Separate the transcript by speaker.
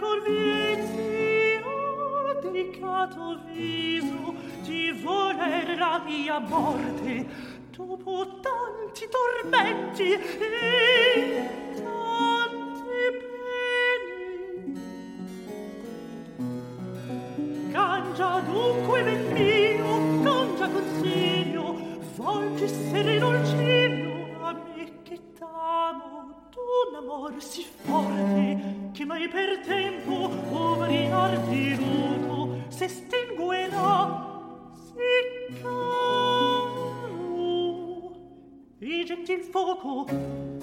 Speaker 1: corvizio, delicato viso, di voler la mia morte, dopo tanti tormenti e tante pene. Cangia dunque ben mio, cangia consiglio, volgi sereno il ciglio a me che t'amo d'un amor sì forte che mai per tempo ovriar diruto se stenguerà sì caro e gentil fuoco